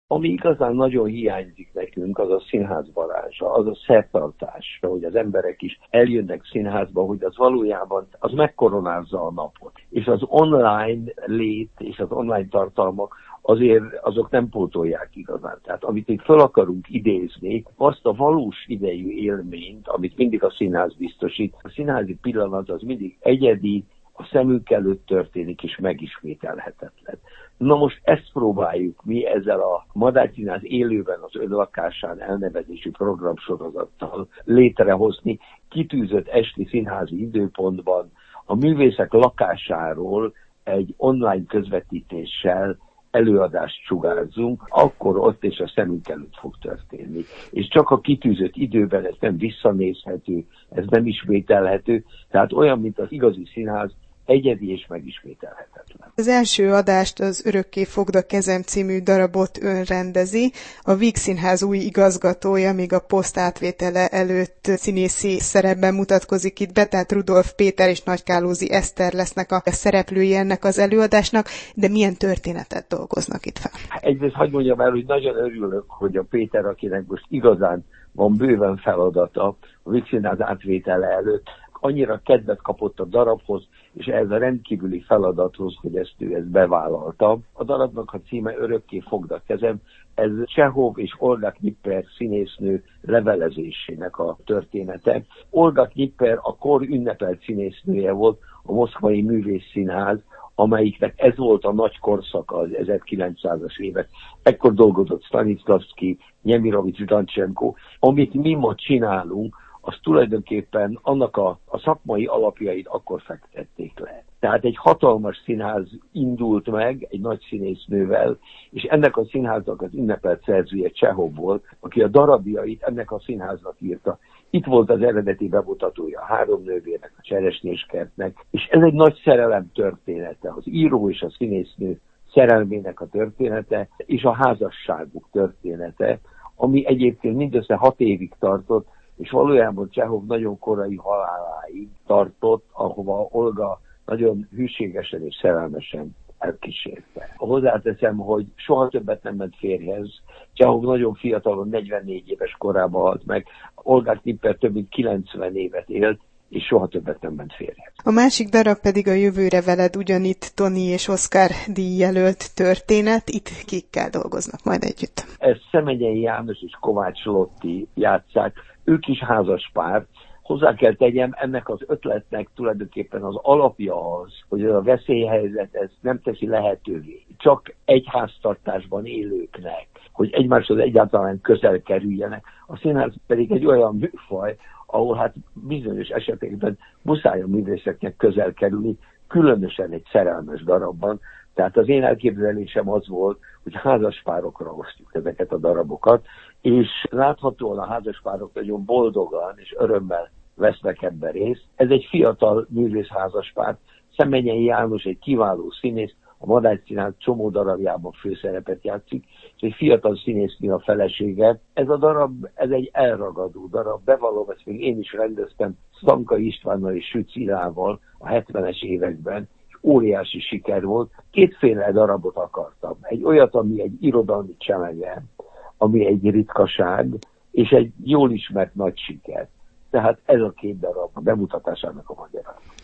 Ami igazán nagyon hiányzik nekünk, az a színház varázsa, az a szertartás, hogy az emberek is eljönnek színházba, hogy az valójában az megkoronázza a napot. És az online lét és az online tartalmak azért azok nem pótolják igazán. Tehát amit itt fel akarunk idézni, azt a valós idejű élményt, amit mindig a színház biztosít, a színházi pillanat az mindig egyedi, a szemünk előtt történik és megismételhetetlen. Na most ezt próbáljuk mi ezzel a Madárszínház élőben az ön lakásán elnevezésű programsorozattal létrehozni, kitűzött esti színházi időpontban a művészek lakásáról egy online közvetítéssel előadást sugárzunk, akkor ott és a szemünk előtt fog történni. És csak a kitűzött időben ez nem visszanézhető, ez nem ismételhető, tehát olyan, mint az igazi színház, egyedi és megismételhetetlen. Az első adást, az Örökké fogd a kezem című darabot ön rendezi. A Víg Színház új igazgatója még a poszt átvétele előtt színészi szerepben mutatkozik itt be, tehát Rudolf Péter és Nagykálózi Eszter lesznek a szereplői ennek az előadásnak, de milyen történetet dolgoznak itt fel? Egyrészt hadd mondjam el, hogy nagyon örülök, hogy a Péter, akinek most igazán van bőven feladata a Víg Színház átvétele előtt, annyira kedvet kapott a darabhoz, és ehhez a rendkívüli feladathoz, hogy ő ezt bevállalta. A darabnak a címe Örökké fogd a kezem, ez Csehov és Olga Knipper színésznő levelezésének a története. Olga Knipper a kor ünnepelt színésznője volt a Moszkvai Művészszínház, amelyiknek ez volt a nagy korszaka az 1900-as évek. Ekkor dolgozott Stanislavski, Nyemirovics, Dancsenko. Amit mi ma csinálunk, az tulajdonképpen annak a szakmai alapjait akkor fektették le. Tehát egy hatalmas színház indult meg, egy nagy színésznővel, és ennek a színháznak az ünnepelt szerzője Csehov volt, aki a darabjait ennek a színháznak írta. Itt volt az eredeti bemutatója a Három nővérnek, a Cseresnyéskertnek, és ez egy nagy szerelem története, az író és a színésznő szerelmének a története, és a házasságuk története, ami egyébként mindössze 6 évig tartott, és valójában Csehov nagyon korai haláláig tartott, ahova Olga nagyon hűségesen és szerelmesen elkísérte. Hozzáteszem, hogy soha többet nem ment férjhez. Csehov nagyon fiatalon, 44 éves korában halt meg. Olga Knipper több mint 90 évet élt, és soha többet nem ment férjhez. A másik darab pedig a Jövőre veled, ugyanitt Tony és Oscar díjjelölt történet. Itt kikkel dolgoznak majd együtt? Ezt Szemenyei János és Kovács Lotti játsszák. Ők is házas pár. Hozzá kell tegyem, ennek az ötletnek tulajdonképpen az alapja az, hogy a veszélyhelyzet ez nem teszi lehetővé. Csak egy háztartásban élőknek, hogy egymáshoz egyáltalán közel kerüljenek. A színház pedig egy olyan műfaj, ahol hát bizonyos esetekben muszáj a művészeknek közel kerülni, különösen egy szerelmes darabban. Tehát az én elképzelésem az volt, hogy házaspárokra osztjuk ezeket a darabokat, és láthatóan a házaspárok nagyon boldogan és örömmel vesznek ebben részt. Ez egy fiatal művész házaspár, Szemenyei János egy kiváló színész, a Madárszínház csomó darabjában főszerepet játszik, és egy fiatal színésznő a felesége. Ez a darab, ez egy elragadó darab, bevallom, ezt még én is rendeztem Szankai Istvánnal és Sütz Ilával a 70-es években, és óriási siker volt. Kétféle darabot akartam. Egy olyat, ami egy irodalmi csemege, ami egy ritkaság, és egy jól ismert nagy siker. Tehát ez a két darab a bemutatásának a magyarázat.